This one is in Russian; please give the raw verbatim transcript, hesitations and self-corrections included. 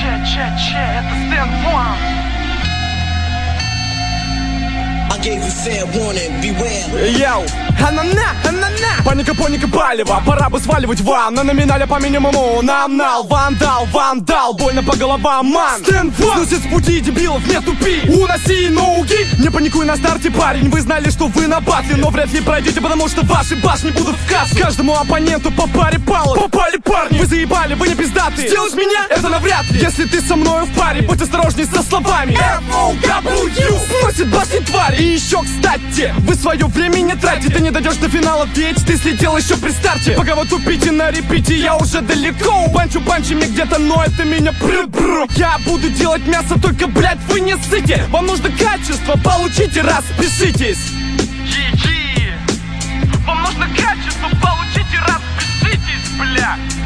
че, че, че, это Стэн Ван. Йоу, анана, анана. Паника, паника, палево. Пора бы сваливать ван. На номинале по минимуму. Намнал, вандал, вандал. Больно по головам, ман. Стэн Ван сносит с пути дебилов, не тупи. Уноси ноуги. Не паникуй на старте, парень. Вы знали, что вы на батле, но вряд ли пройдете, потому что ваши башни будут в кассе. Каждому оппоненту по паре палок. Попали парни, вы заебали, вы не пиздаты. Сделать меня? Это навряд ли. Если ты со мною в паре, будь осторожней со словами. эф о дабл ю сносит башни твари. И еще, кстати, вы свое время не тратите. Ты не дойдешь до финала, ведь ты слетел еще при старте. Пока вы тупите на репите, я уже далеко. Панчу-панчи мне где-то, но это меня бру-бру. Я буду делать мясо, только, блядь, вы не ссыте. Вам нужно качество, получите, распишитесь. Е-е. Вам нужно качество, получите, распишитесь, бля.